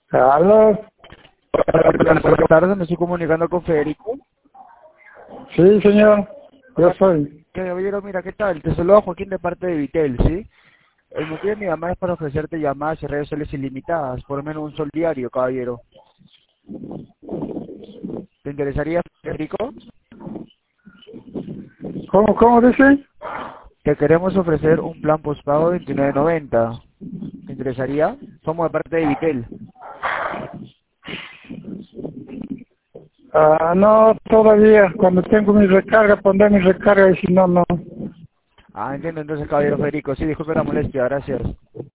¿Aló? Buenas tardes, me estoy comunicando con Federico. Sí, señor. Yo Hola, soy. caballero, mira, ¿qué tal? Te saludo Joaquín de parte de Vitel, ¿sí? El motivo de mi llamada es para ofrecerte llamadas y redes sociales ilimitadas, por lo menos un sol diario, caballero. ¿Te interesaría, Federico? ¿Cómo dice? Te queremos ofrecer un plan postpago de 29.90. ¿Te interesaría? Somos de parte de Vitel. No, todavía. Cuando tengo mi recarga, pondré mi recarga y si no, no. Ah, entiendo entonces, caballero Federico. Sí, disculpe la molestia, gracias.